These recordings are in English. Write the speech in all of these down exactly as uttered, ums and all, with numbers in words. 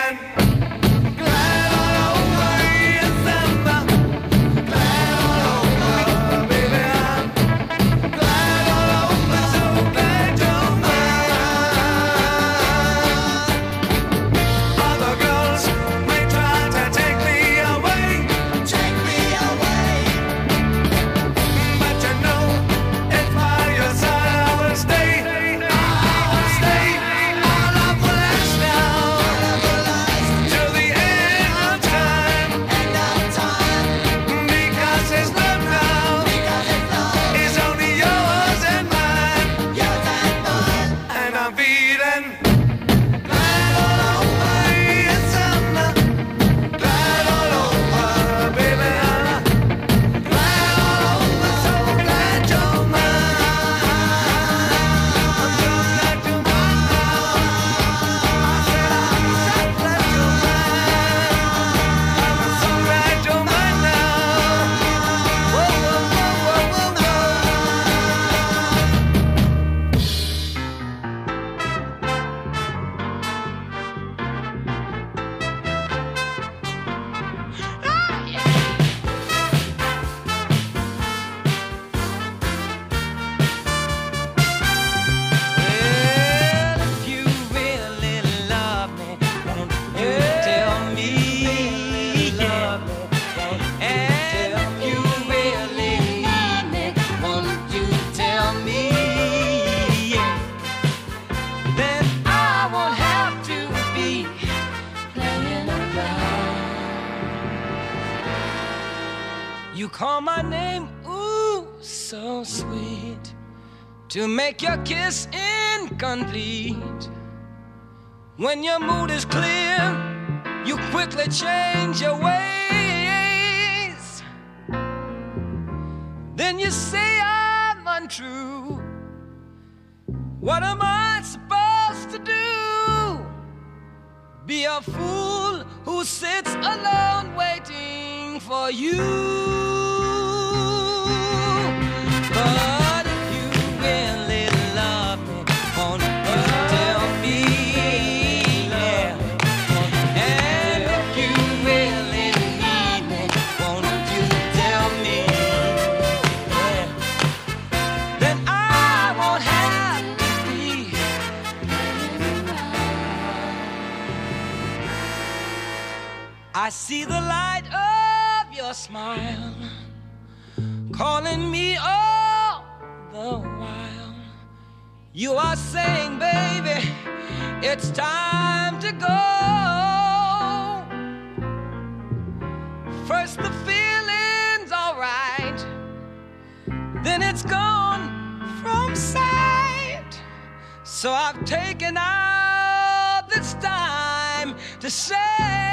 Call my name, ooh, so sweet, to make your kiss incomplete. When your mood is clear, you quickly change your ways. Then you say I'm untrue. What am I supposed to do? Be a fool who sits alone waiting for you. But if you really love me, won't you tell me, yeah? And if you really need me, won't you tell me, yeah? Then I won't have to be. I see the light of your smile calling me all the while. You are saying, baby, it's time to go. First the feeling's alright, then it's gone from sight. So I've taken all this time to say,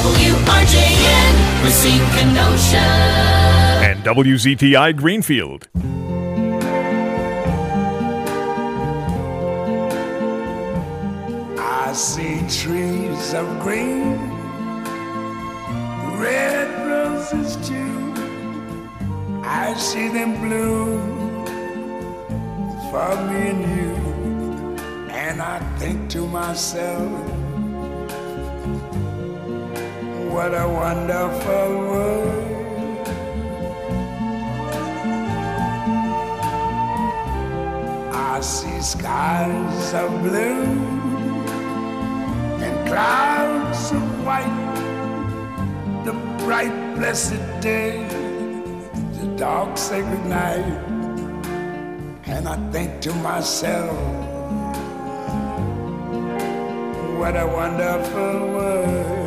W R J N, Racine, Kenosha. And W Z T I Greenfield. I see trees of green, red roses too. I see them bloom for me and you. And I think to myself, what a wonderful world. I see skies of blue and clouds of white, the bright blessed day, the dark sacred night. And I think to myself, what a wonderful world.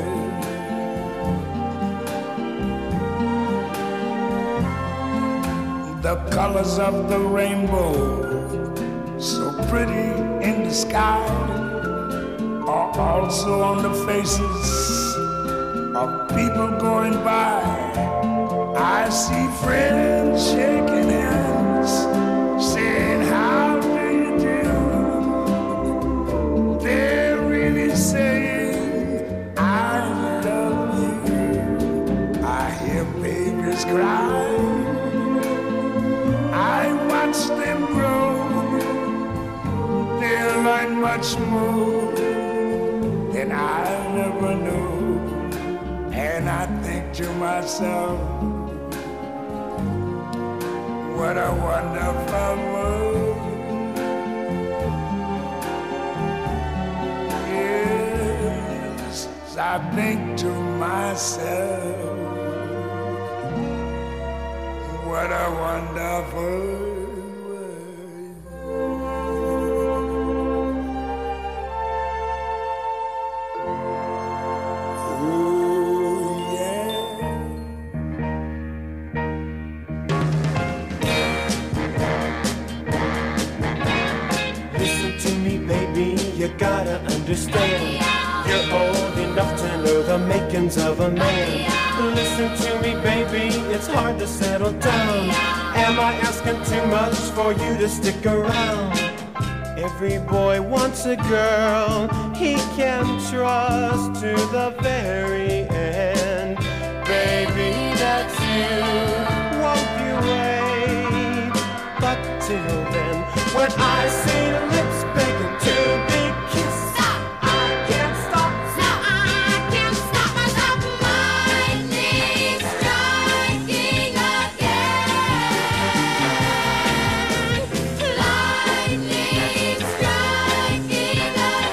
The colors of the rainbow, so pretty in the sky, are also on the faces of people going by. I see friends shaking hands, saying, how do you do? They're really saying, I love you. I hear babies cry, I watch them grow. They'll learn much more than I never knew. And I think to myself, what a wonderful world. Yes, I think to myself, what a wonderful world. Oh, yeah. Listen to me, baby, you gotta understand. You're old enough to know the makings of a man. Listen to me, baby, it's hard to settle down. Am I asking too much for you to stick around? Every boy wants a girl he can trust to the very end. Baby, that's you, won't you wait? But till then, when I see lips begging to be kissed, I can't stop. I can't stop myself. Lightning striking again. Lightning striking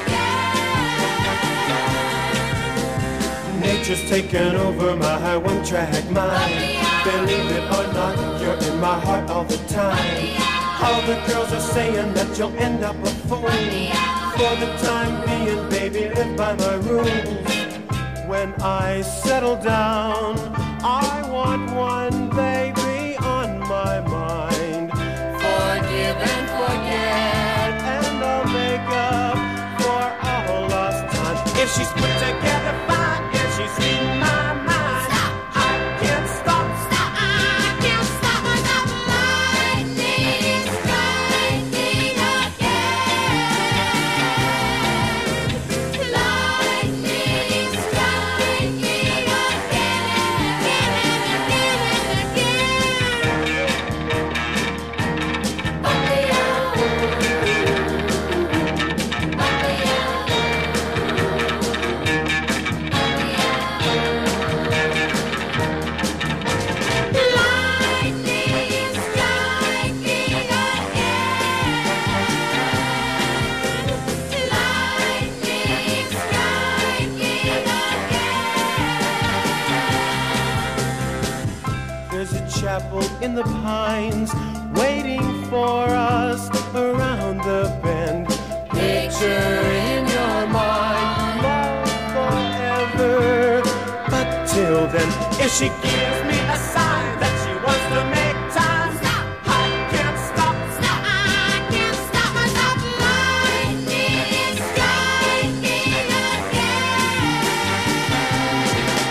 again. Nature's taken over my one-track mind. Believe it or not, you're in my heart all the time. All the girls are saying that you'll end up a fool. For the time being, baby, live by my rules. When I settle down, I want one baby on my mind. Forgive and forget, and I'll make up for all lost time. If she's put together fine, if she's in my mind, I can't stop. I can't stop myself. Lightning striking again. Lightning striking chapel in the pines, waiting for us around the bend. Picture in your mind, love forever. But till then, if she gives me a sign that she wants to make time, Stop. I can't stop. Stop. I can't stop myself. Lightning striking again.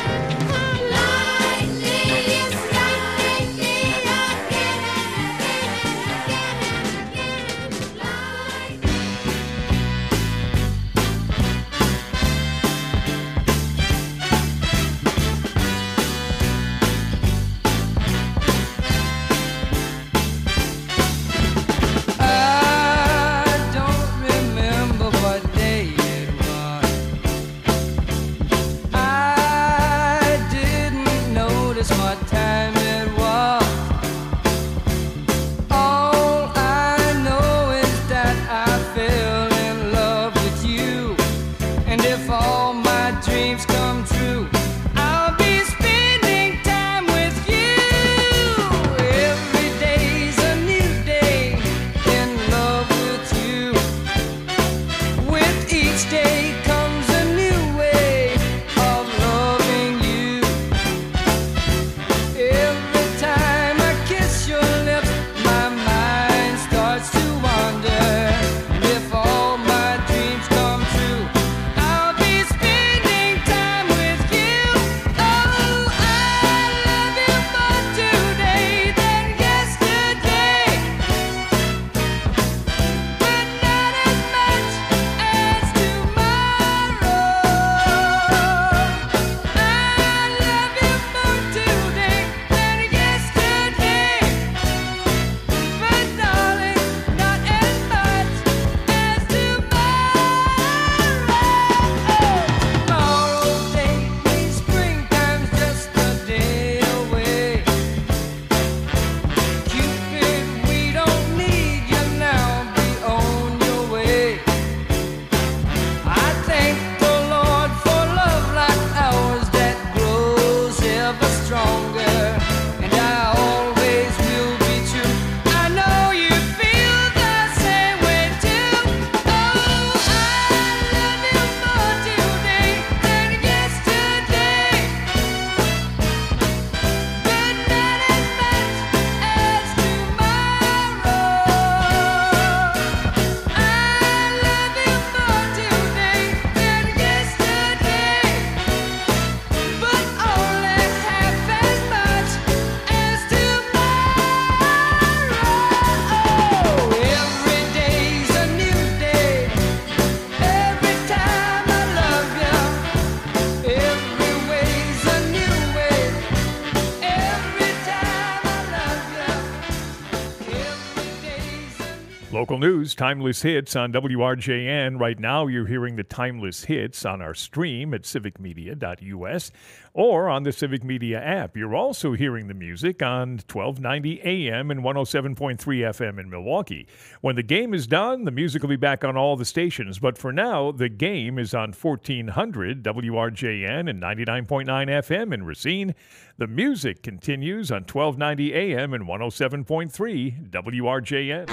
Local news, Timeless Hits on W R J N. Right now, you're hearing the Timeless Hits on our stream at civic media dot U S or on the Civic Media app. You're also hearing the music on twelve ninety A M and one oh seven point three F M in Milwaukee. When the game is done, the music will be back on all the stations. But for now, the game is on fourteen hundred W R J N and ninety-nine point nine F M in Racine. The music continues on twelve ninety A M and one oh seven point three W R J N.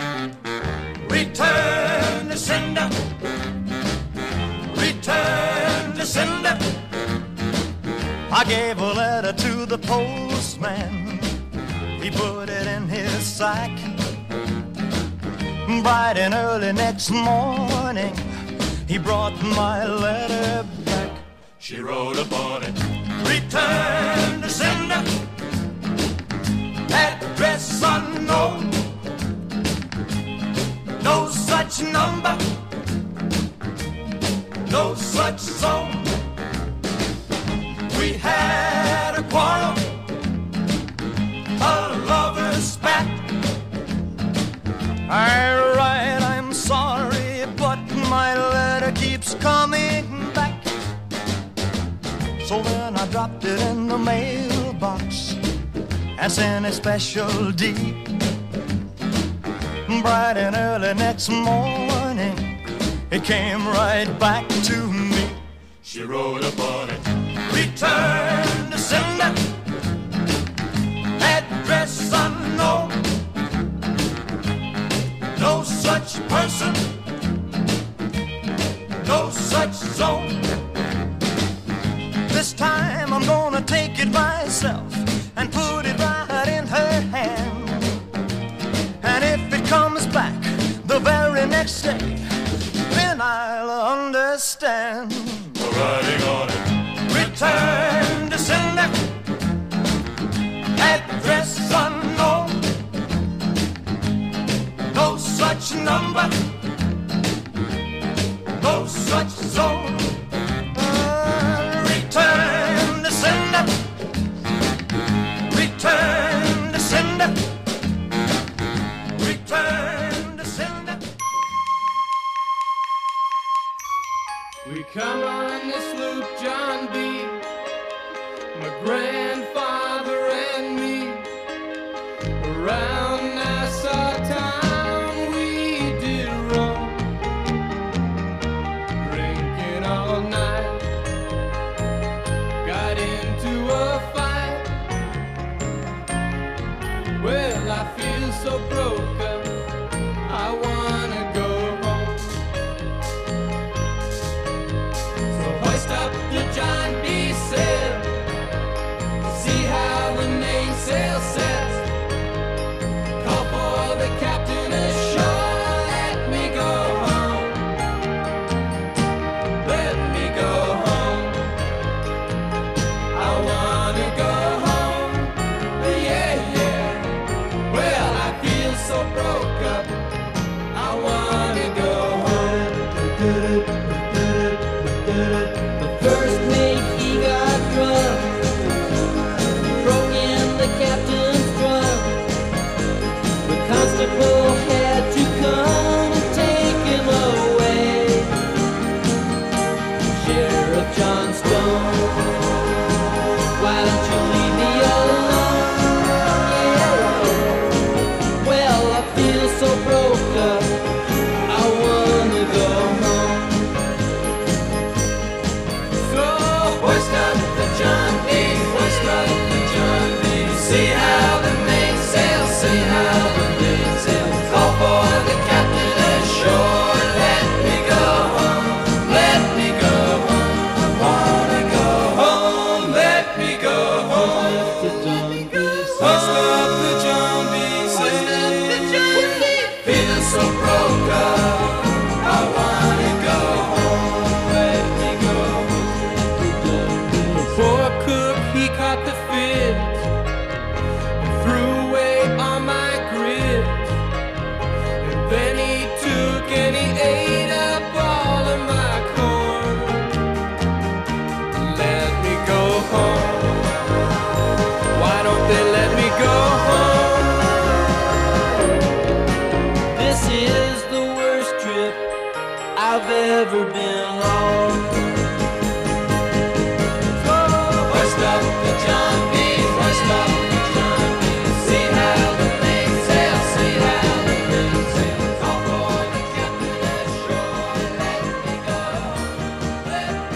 Return to sender. Return to sender. I gave a letter to the postman. He put it in his sack. Bright and early next morning, he brought my letter back. She wrote upon it, return to sender. Address unknown. No such number, no such zone. We had a quarrel, a lover's spat. I write, I'm sorry, but my letter keeps coming back. So then I dropped it in the mailbox and sent a special deed. Bright and early next morning, it came right back to me. She wrote upon it, return to sender. Address unknown. No such person, no such zone. This time I'm gonna take it myself and put it right in her hand. And if it comes back the very next day, then I'll understand. Writing on it, return to sender. Address unknown. No such number, no such zone. Uh, return to sender. Return to sender. Return to sender. We come on this loop, John B., my grandfather and me, around Nassau town we did run. I've ever been lost. First up the John B, first up the John B. See how the things sail, see how the things sail. Call for the captain ashore, let me go, let me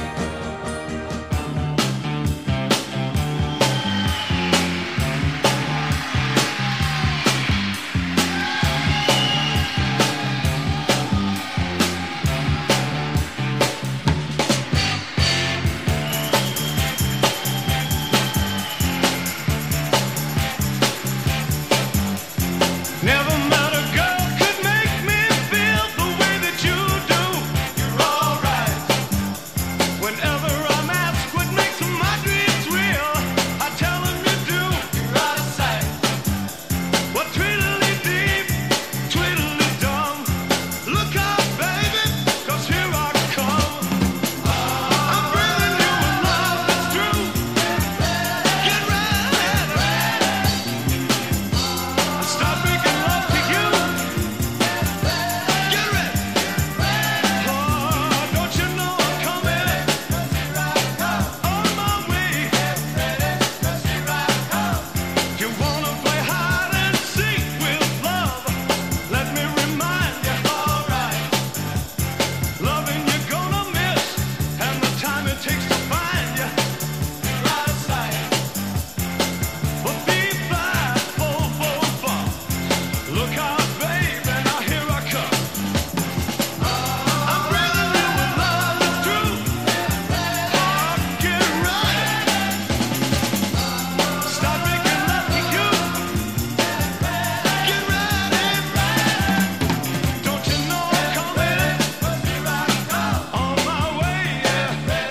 Never met a girl could make me feel the way that you do. You're alright. Whenever I'm asked what makes my dreams real, I tell them you do. You're out of sight. Well, tweedly deep, tweedly dumb. Look out, baby, 'cause here I come. I'm bringing you a love that's true. Get ready. Stop making love to you. Get ready. Oh, don't you know I'm coming? On my way. You wanna play hide and seek with love? Let me remind you, alright. Loving you're gonna miss, and the time it takes to find you. You're out of sight. But be fast, full, full, full. Look out, baby, now here I come. I'm bringing you a love that's true. Oh, get ready. Stop making love to you. Get ready. Don't you know I'm coming? On my way, yeah.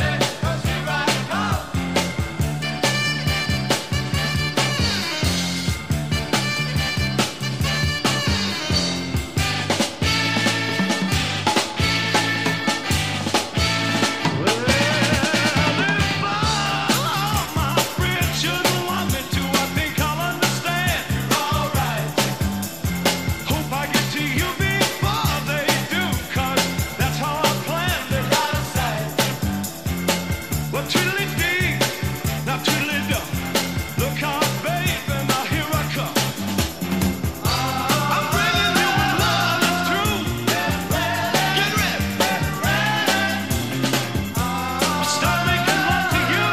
Stop making love to you.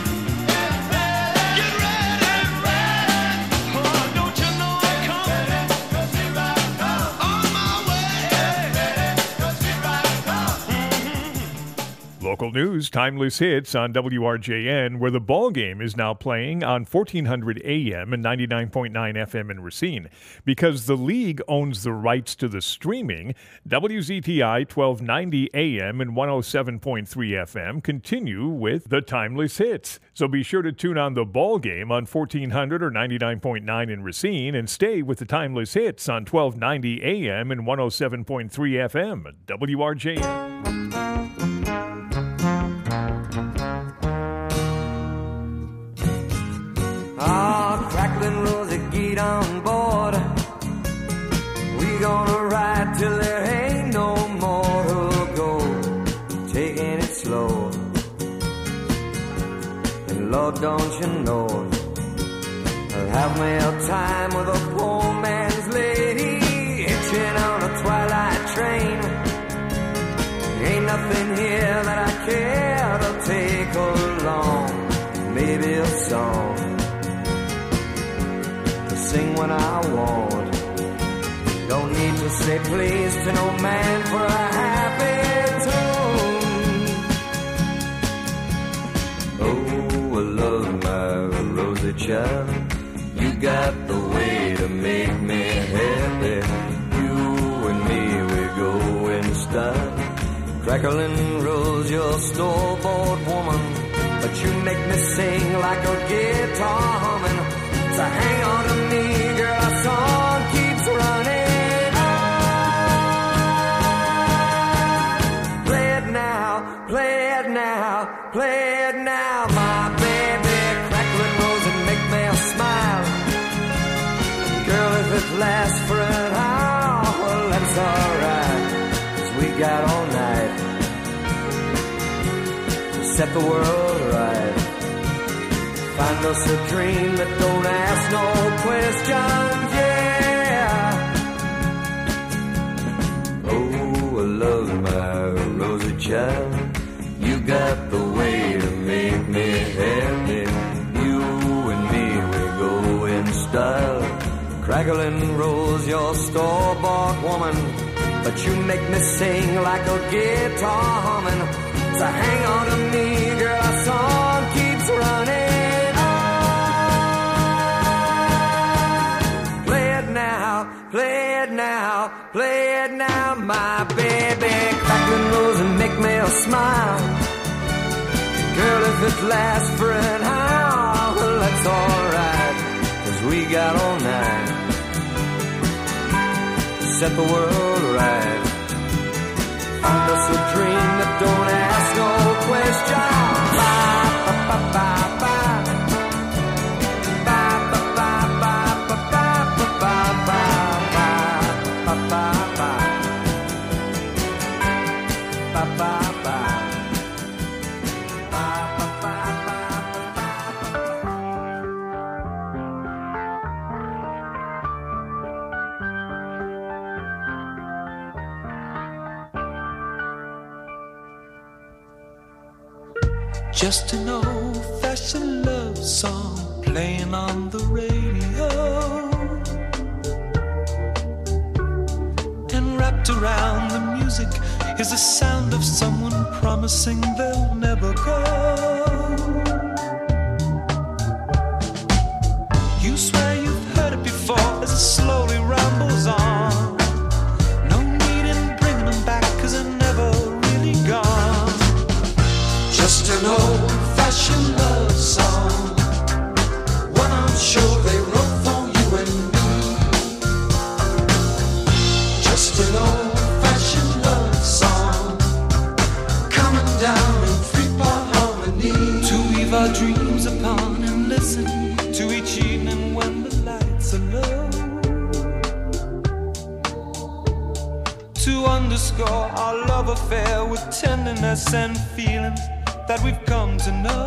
Get ready. Oh, don't you know I'm coming? On my way. Local news, timeless hits on W R J N, where the ball game is now playing on fourteen hundred A M and ninety-nine point nine F M in Racine. Because the league owns the rights to the streaming, W Z T I twelve ninety A M and one oh seven point three F M continue with the timeless hits. So be sure to tune on the ball game on fourteen hundred or ninety-nine point nine in Racine and stay with the timeless hits on twelve ninety A M and one oh seven point three F M. W R J N. Ah, crackling Rosie, get on board. We gonna ride till there ain't no more to go. Taking it slow. And Lord, don't you know, I'll have me a time with a poor man's lady, hitching on a twilight train. Ain't nothing here that I care to take along. Maybe a song to sing when I want. Don't need to say please to no man for a happy tune. Oh, I love my Rosie child. You got the way to make me happy. You and me, we go in style. Crackling Rose, you're a store-bought woman, but you make me sing like a guitar humming. So hang on to me, girl, our song keeps running on. Play it now, play it now, play it now, my baby. Crackling Rose and make me smile. Girl, if it lasts for an hour, well, that's alright, 'cause we got all night. set the world right. Find us a dream that don't ask no questions, yeah. Oh, I love my rosy child. You got the way to make me happy. You and me, we go in style. Crackling rolls your store-bought woman, but you make me sing like a guitar humming. So hang on to me, girl, our song keeps running on. Play it now, play it now, play it now, my baby. Crackling rolls and make me smile. Girl, if it lasts for an hour, well, that's alright, 'cause we got all night to set the world right. Find us a dream that don't ask no questions. Bye, bye, bye, bye, bye. Bye, bye, bye, bye, bye, bye, bye, bye, bye, bye, bye, bye. Bye, bye, bye. Just an old-fashioned love song playing on the radio, and wrapped around the music is the sound of someone promising they'll never go. You swear you've heard it before as it slowly rambles on. No need in bringing them back 'cause they're never really gone. Just an old-fashioned love song, one I'm sure they wrote for you and me. Just an old-fashioned love song, coming down in three-part harmony, to weave our dreams upon and listen to each evening when the lights are low, to underscore our love affair with tenderness and feeling that we've come to know.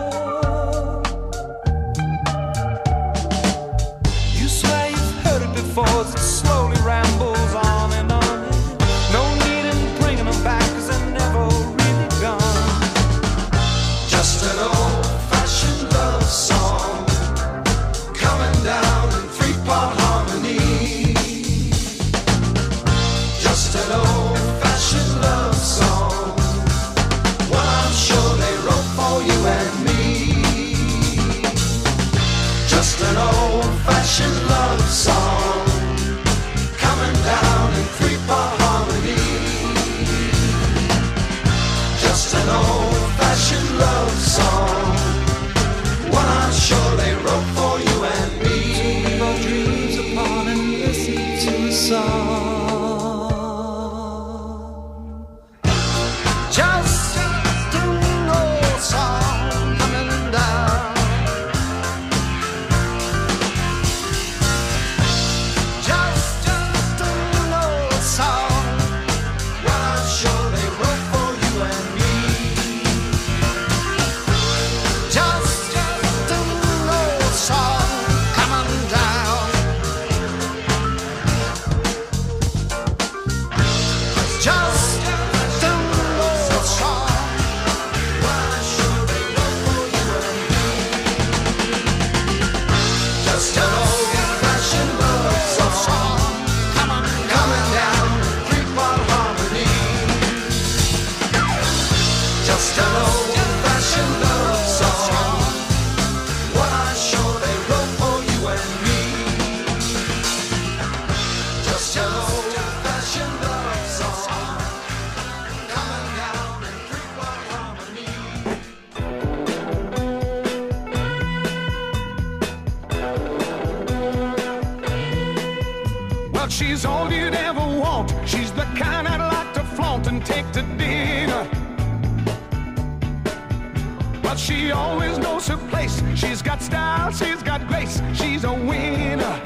You swear you've heard it before as it slowly rambles on and on. No need in bringing them back 'cause they're never really gone. Just an old-fashioned love song, coming down in three-part harmony. Just an old-fashioned love song, one I'm sure they wrote for you and me. Just an old-fashioned love song, coming down in three-part harmony. Just an old-fashioned love song, one I'm sure they wrote for you and me. To weave our dreams upon and listen to a song. Just an old song coming down. Just, just an old song, well, I'm sure they wrote for you and me. Just, just an old song coming down. Just an old song, well, I'm sure they wrote for you and me. Just an old-fashioned love song, coming, coming down, three-part harmony. Just an old-fashioned love song, what I'm sure they wrote for you and me. Just an old-fashioned love song, coming down in three-part harmony. Well, she's all you'd ever want. She's the kind I'd like to flaunt and take to dinner. But she always knows her place. She's got style, she's got grace. She's a winner.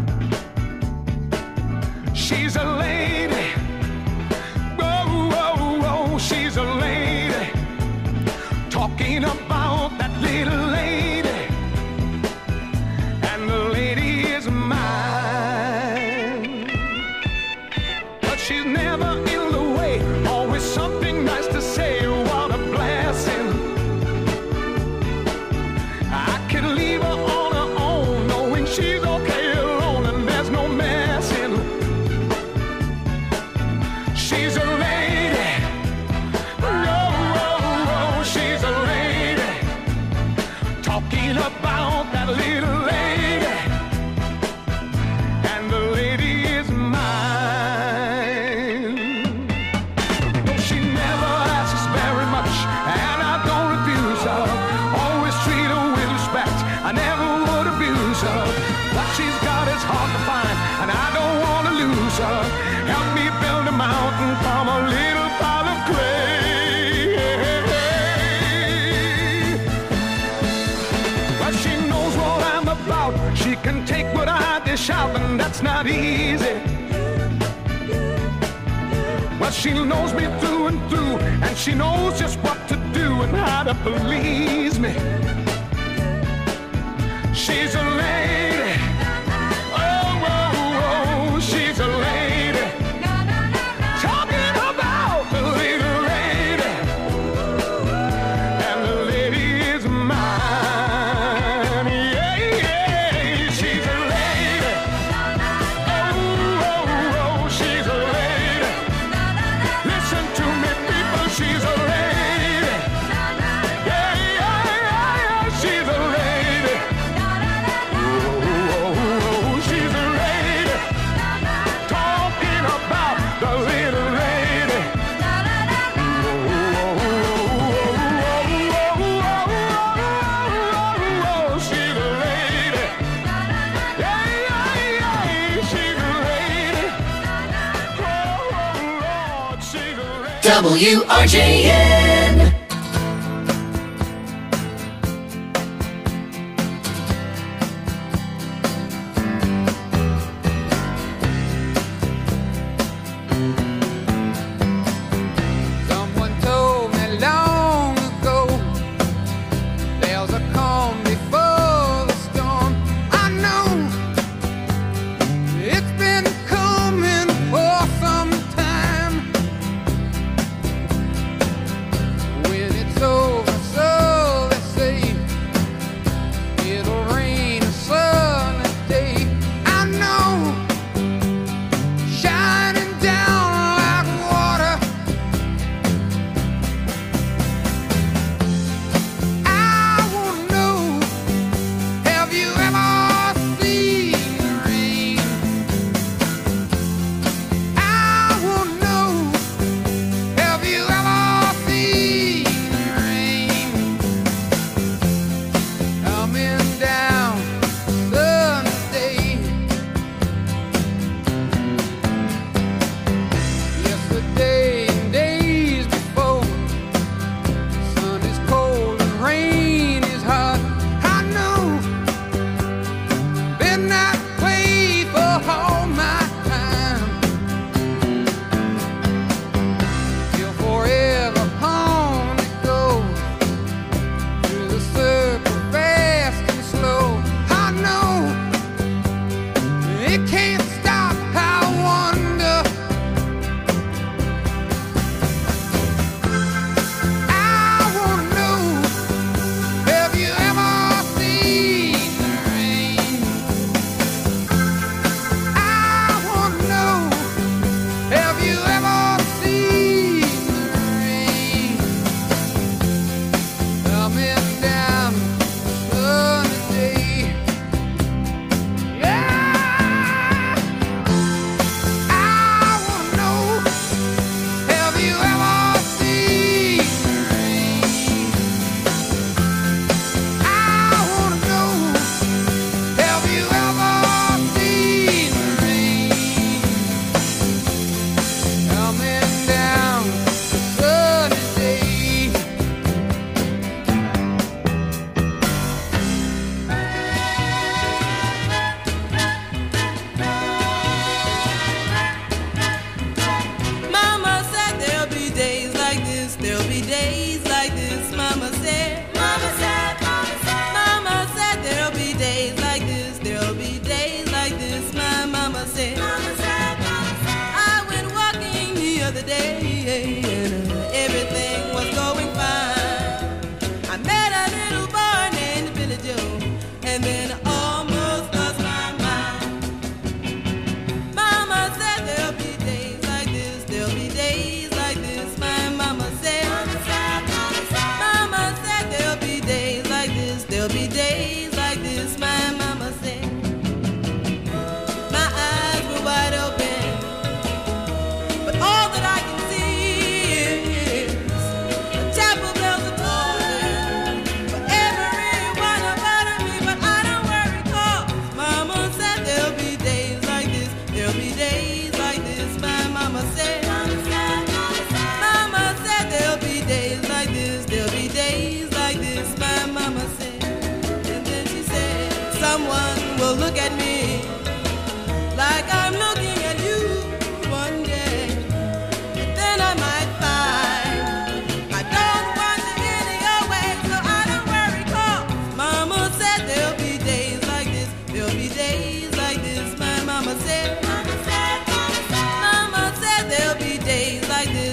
She's a lady. Oh, oh, oh, she's a lady. Talking talking about that little lady, and the lady is mine. But she's never in the way, always something nice to say. What a blessing. I can leave her on her own, knowing she's okay alone and there's no messing. She's a lady. Oh, oh, oh, she's a lady. Talking about that little lady, and the lady is mine. No, she never asks very much, and I don't refuse her. Always treat her with respect, I never would abuse her. What she's got is hard to find, and I don't want to lose her. Help me build a mountain from a little pile of clay. But she knows what I'm about. She can take what I dish out, and that's not easy. Well, she knows me through and through, and she knows just what to do and how to please me. She's a lady. Oh, oh, oh, she's a lady. Talking about the little lady, and the lady is mine. Yeah, yeah, she's a lady. Oh, oh, oh, she's a lady. Listen to me, people, she's a lady. Yeah, yeah, yeah, yeah, she's a lady. Oh, oh, oh, she's a lady. Talking about the little lady. Oh, oh, oh, oh, she's a lady. Yeah, yeah, yeah, she's a lady. Oh, Lord, she's a lady. W R J N. Someone told me long ago there's a calm before the storm. I know it's been coming for some time.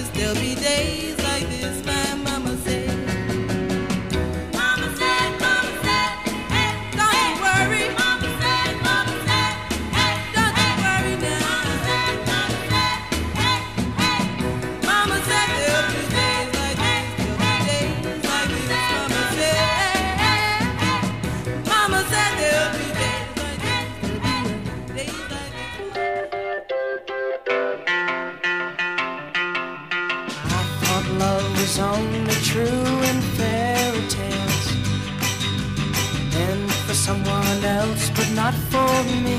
this, there'll be days like this, my mama said. Mama said, mama said, hey, don't you worry. Mama said, mama said, hey, don't you worry now. Mama said, mama said, hey, hey. Mama said there'll be days like this, there'll be days like this, mama said. Mama said there'll be days like this, there'll be days like this. I thought love was only true in fairy tales, and for someone else, but not for me.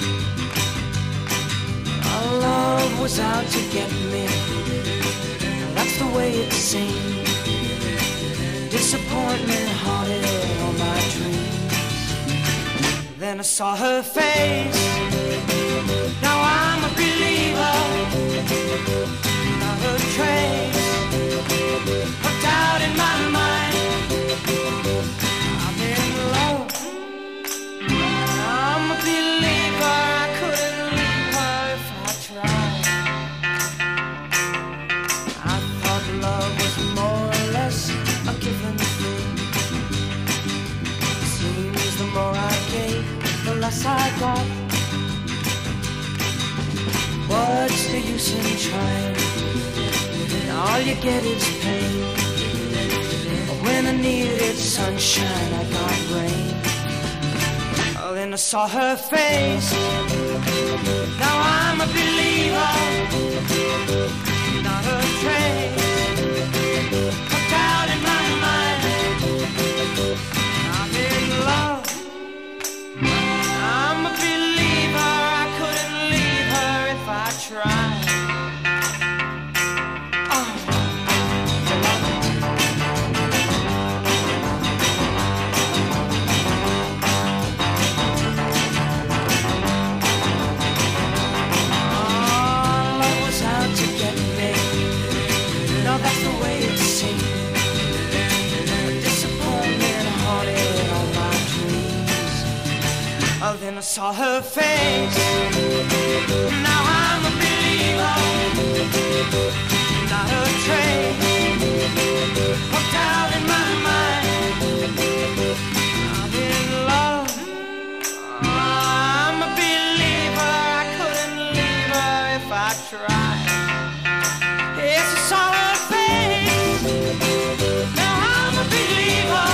Our love was out to get me. That's the way it seemed. Disappointment haunted all my dreams. Then I saw her face. Now I'm a believer. Not a trace of doubt in my mind. I'm in love. I'm a believer. I couldn't leave her if I tried. I thought love was more or less a given thing. Seems the more I gave, the less I got. What's the use in trying? All you get is pain. When I needed sunshine, I got rain. Oh, then I saw her face. Now I'm a believer. Not a trace of doubt in my mind. I'm in love. I'm a believer. I couldn't leave her if I tried. Oh, then I saw her face. Now I'm a believer. Not a trace of doubt in my mind. I'm in love. I'm a believer. I couldn't leave her if I tried. Yes, I saw her face. Now I'm a believer.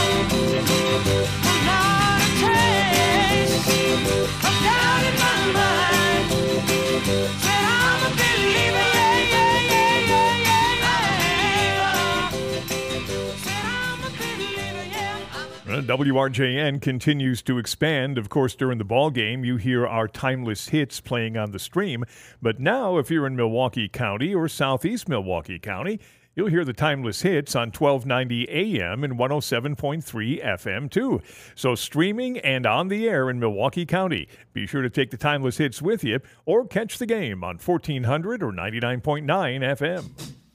Not a trace of doubt in my mind. Said I'm a believer, yeah, yeah, yeah, yeah, yeah, yeah. Said I'm a believer, yeah. Uh, W R J N continues to expand. Of course, during the ball game, you hear our timeless hits playing on the stream. But now, if you're in Milwaukee County or southeast Milwaukee County, you'll hear the timeless hits on twelve ninety A M and one oh seven point three F M too. So streaming and on the air in Milwaukee County. Be sure to take the timeless hits with you or catch the game on fourteen hundred or ninety-nine point nine F M.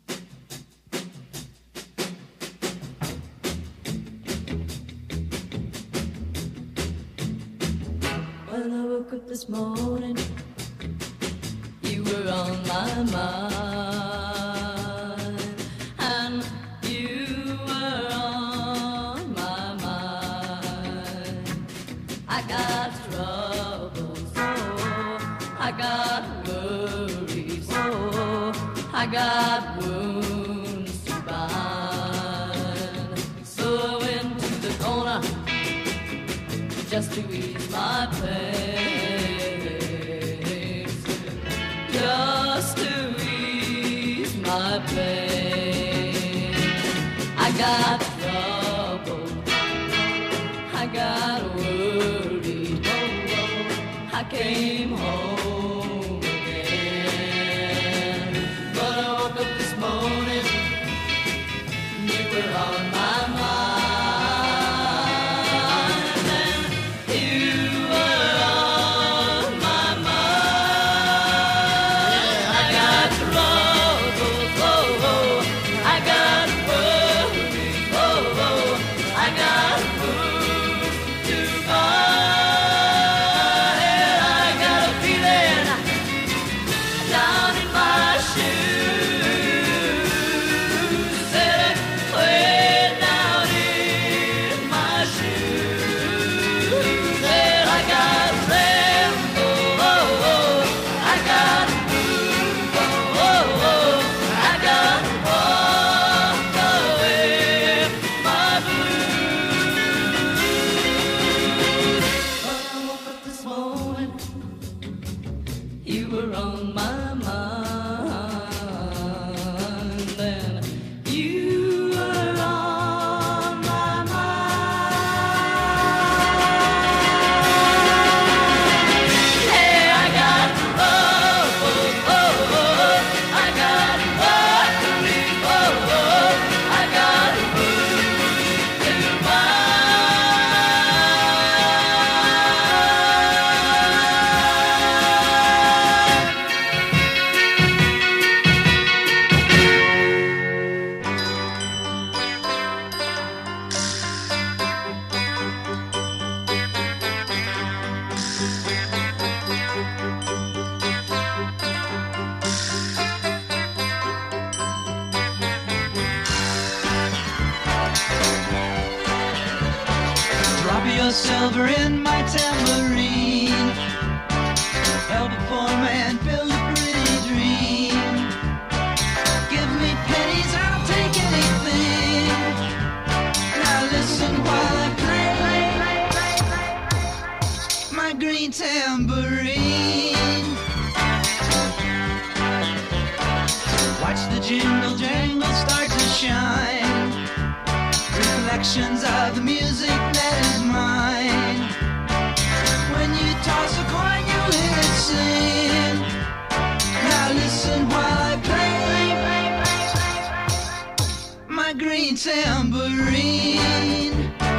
When I woke up this morning, you were on my mind, and you were on my mind. I got troubles, oh, I got worries, oh, I got wounds to bind. So I went to the corner just to ease my pain, just to ease my pain. I got trouble, I got worried, oh, oh, I came home again. But I woke up this morning, you were on my mind. Oh, the silver in my tambourine. Help a poor man build a pretty dream. Give me pennies, I'll take anything. Now listen while I play my green tambourine. Watch the jingle jangle start to shine. Reflections of the music that is mine. When you toss a coin, you hear it sing. Now listen while I play my green tambourine.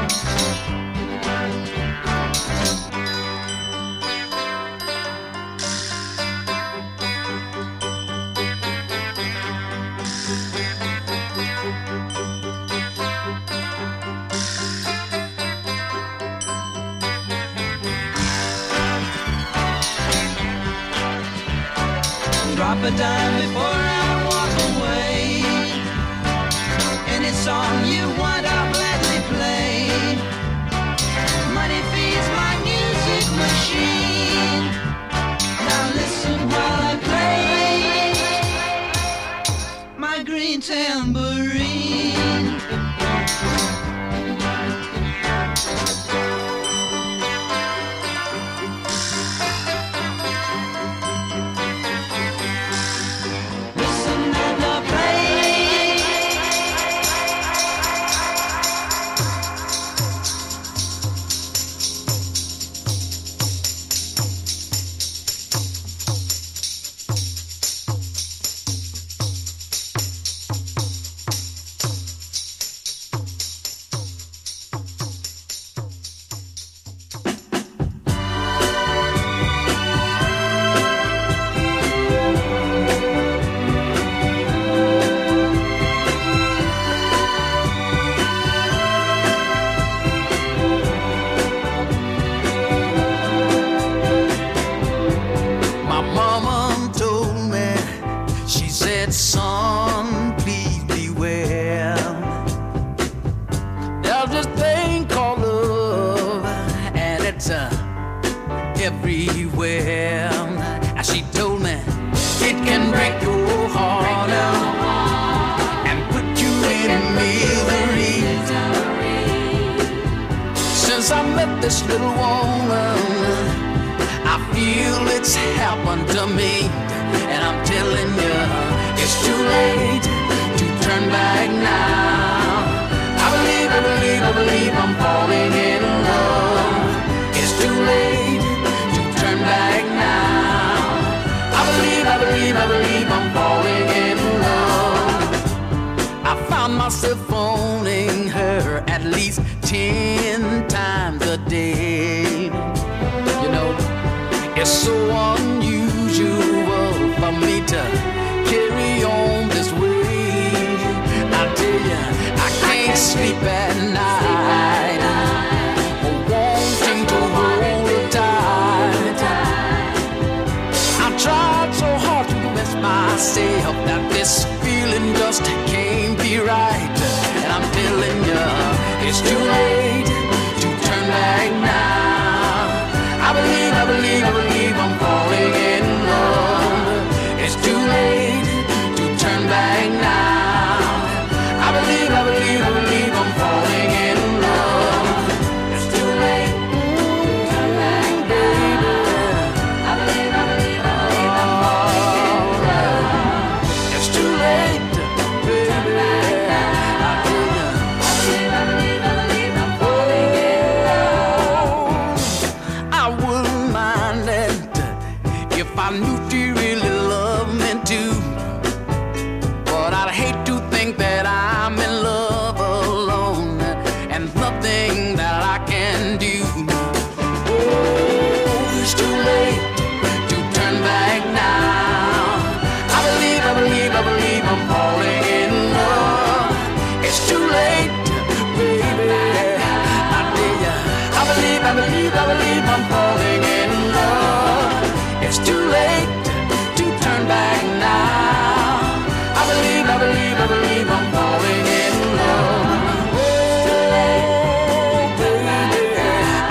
Drop a dime before I walk away. Any song you want, I'll gladly play. Money feeds my music machine. Now listen while I play my green tambourine. Everywhere, as she told me, it can break your heart out and put you in misery. Since I met this little woman, I feel it's happened to me, and I'm telling you, it's too late to turn back now. I believe, I believe, I believe I'm falling in love. It's too late back now. I believe, I believe, I believe I'm falling in love. I found myself phoning her at least ten times a day. You know, it's so unusual for me to carry on this way. I tell you, I can't sleep at night, wanting to hold her tight. Tried so hard to convince myself that this feeling just can't be right. And I'm telling you, it's too late to turn back now. I believe, I believe, I believe I'm falling in love. It's too late to turn back now. I believe, I believe, I believe I'm falling in love. It's too late to turn back, baby. I believe, I believe. I knew she really loved me too, but I'd hate to think that I'm in love alone and nothing that I can do. Oh, it's too late to turn back now. I believe, I believe, I believe I'm falling in love. It's too late, baby. I tell ya, I believe, I believe, I believe I'm falling in love. It's too late to turn back now. I believe, I believe, I believe I'm falling in love. Oh, baby,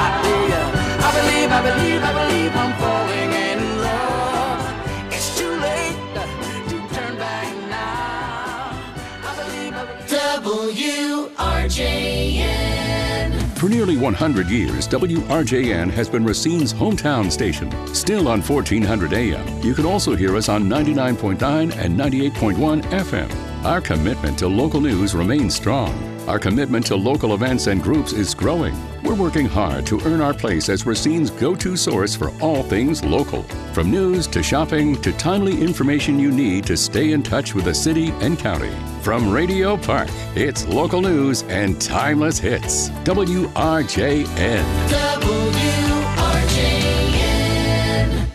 W R J N. For nearly one hundred years, W R J N has been Racine's hometown station. Still on fourteen hundred A M, you can also hear us on ninety-nine point nine and ninety-eight point one F M. Our commitment to local news remains strong. Our commitment to local events and groups is growing. We're working hard to earn our place as Racine's go-to source for all things local. From news to shopping to timely information you need to stay in touch with the city and county. From Radio Park, it's local news and timeless hits. W R J N. W R J N.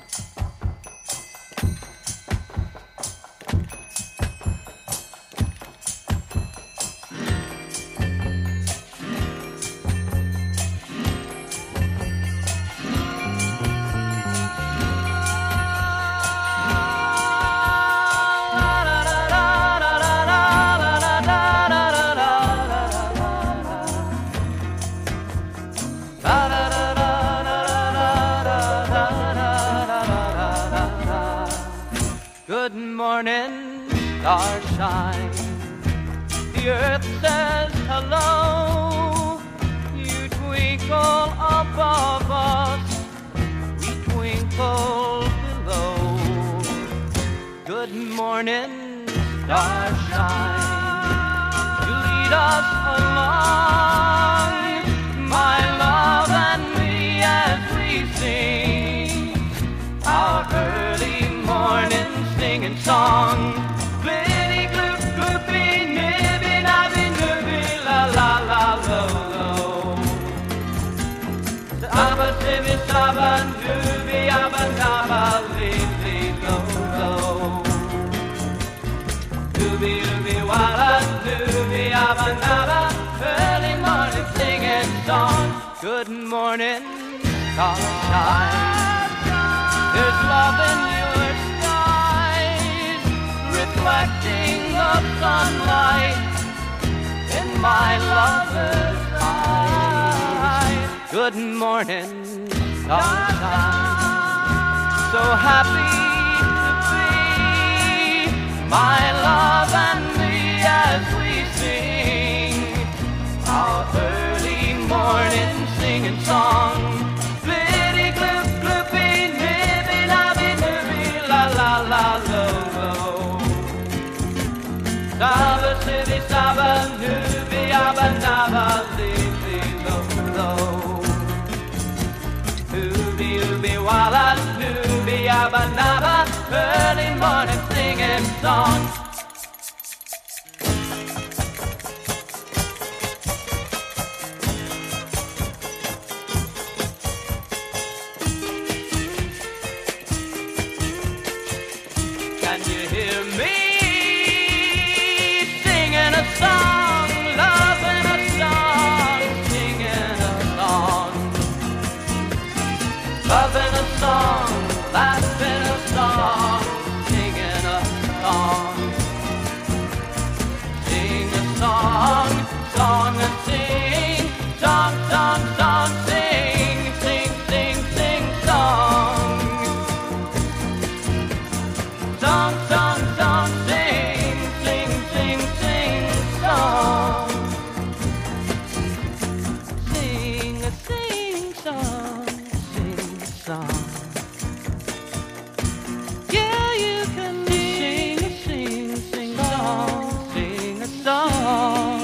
Good morning, starshine. The earth says hello. You twinkle above us, we twinkle below. Good morning, starshine. You lead us along, my love and me, as we sing our early morning singing song. Glitty gloop gloopy nibby nabby nibby la la la lo lo. Abba sibby sabba nubby abba nabba lily lo lo. Nubby nubby walla nubby abba nabba. Early morning singing song. Good morning, starshine. There's love in your skies, reflecting the sunlight in my lover's eyes. Good morning, sunshine. So happy to be, my love and me, as we sing our early morning singing song. Glitty gloop gloopy nibby nabby nibby la la la lo lo. Saba city saba nubby abba nabba lily lo lo. Nubby nubby walla nubby abba nabba. Early morning singing song. Can you hear me singing a song, loving a song, singing a song, loving a song, laughing a song, singing a song, sing a song, song and sing, song, song, song, sing, sing, sing, sing, song. Song, song, song, sing, sing, sing, sing, song. Sing a sing song, sing a song. Yeah, you can sing a sing, sing song, sing a song.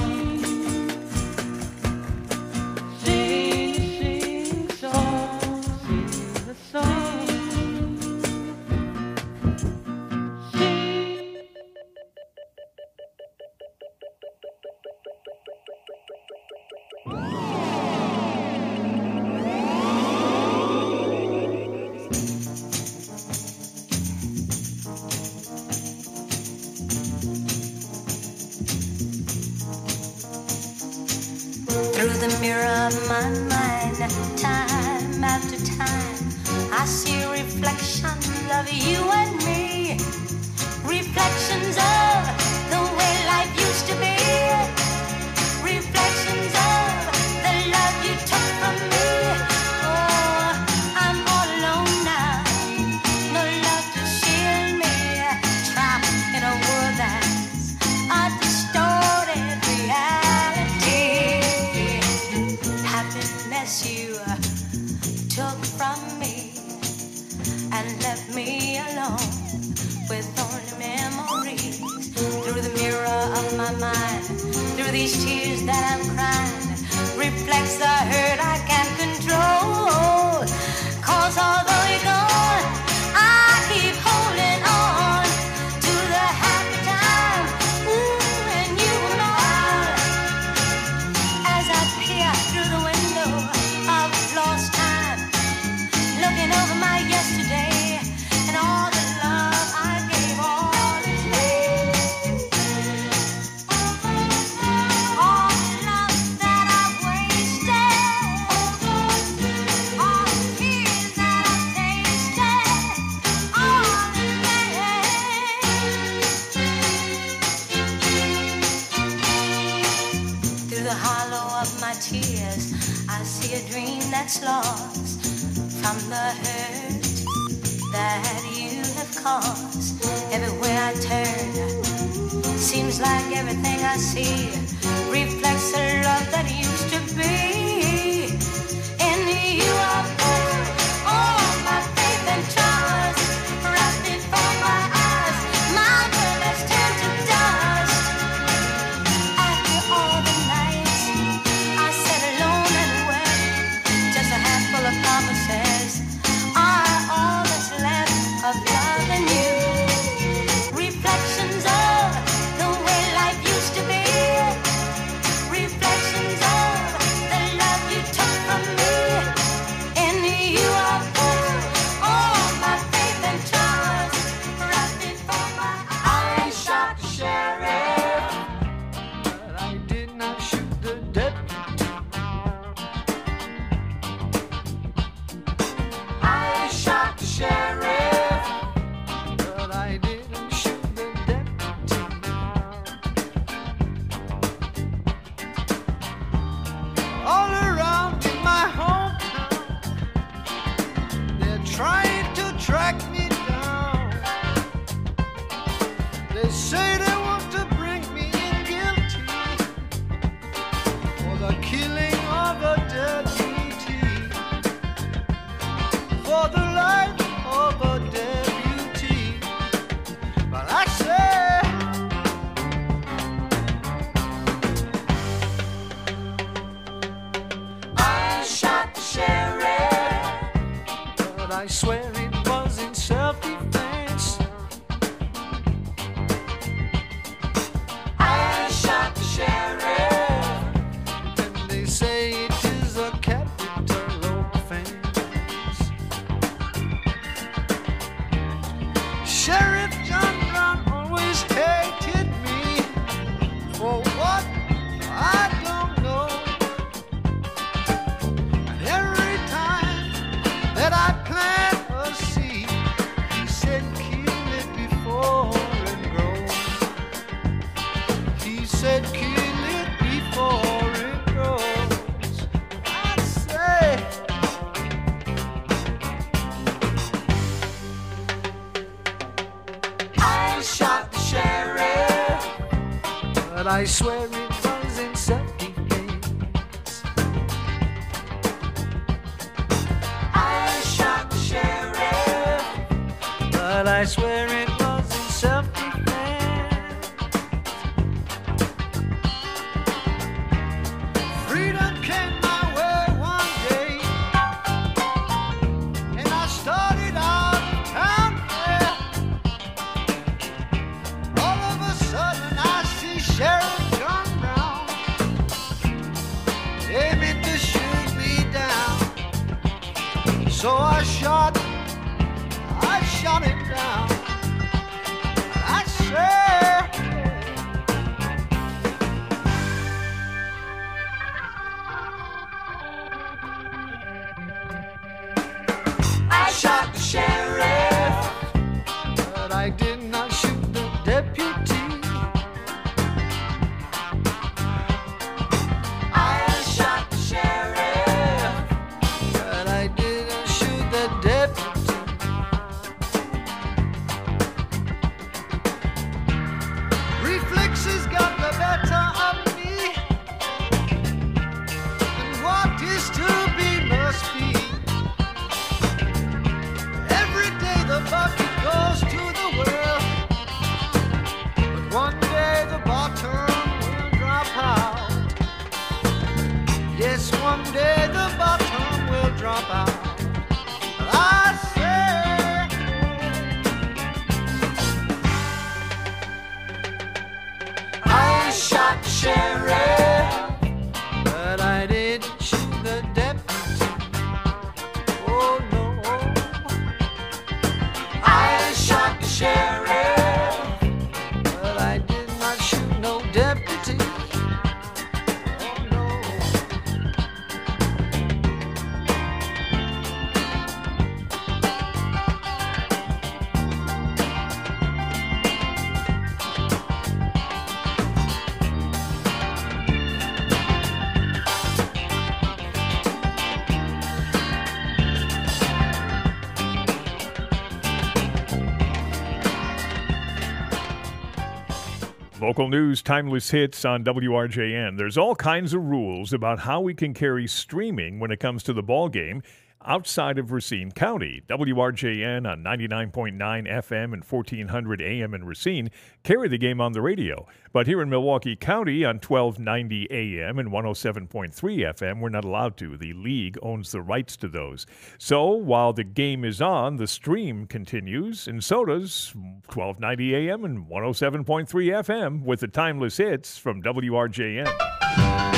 Sing a sing song, sing a song. Through the mirror of my mind, time after time, I see reflections of you and me. Reflections of the way life used to be. Reflections of the love you took from me. Oh, I'm all alone now. No love to shield me. Trapped in a world that's a distorted my mind through these tears that I'm crying reflects the hurt I can't control. Cause although you're gone, I keep holding on to the happy time, ooh, when you were mine. As I peer through the window of lost time, looking over my yesterday and all the love I gave, all is gone. All the love that I wasted, all the tears that I tasted, all is gone. Through the hollow of my tears, I see a dream that's lost from the hurt that you have caused. Everywhere I turn, seems like everything I see reflects the love that used to be. In you I put all my faith and trust, right before my eyes, my world has turned to dust. After all the nights I sat alone and wept, just a handful of promises are all that's left of love and you. Reflections of the way life used to be. Reflections of the love you took from me. In you I put all my faith and trust, right before my eyes. I shot the sheriff, but I did not shoot the deputy. I shot the sheriff, but I didn't shoot the deputy. All around in my hometown, they're trying to track me down. They say they want to bring me in guilty for the killing of a deputy, for the life of a deputy. But I say, I shot the sheriff, but I swear it was in self-defense. I shot the sheriff, and they say it is a capital offense. Sheriff John Brown always hated me for what I don't know. And every time that I plant a seed, he said kill it before it grows. He said kill it before it grows. I say, I shot the sheriff, but I swear it was in self-defense. I shot the sheriff, but I swear it was in self-defense. Freedom came my way one day, and I started out of town there. All of a sudden I see Sheriff John Brown aiming to shoot me down. So I shot, I shot him down. I said, I shot the sheriff, but I did not shoot the deputy. I shot the sheriff, but I didn't shoot the deputy. Local news, timeless hits on W R J N. There's all kinds of rules about how we can carry streaming when it comes to the ball game outside of Racine County. W R J N on ninety-nine point nine F M and fourteen hundred A M in Racine carry the game on the radio. But here in Milwaukee County on twelve ninety A M and one oh seven point three F M, we're not allowed to. The league owns the rights to those. So while the game is on, the stream continues, and so does twelve ninety A M and one oh seven point three F M with the timeless hits from W R J N.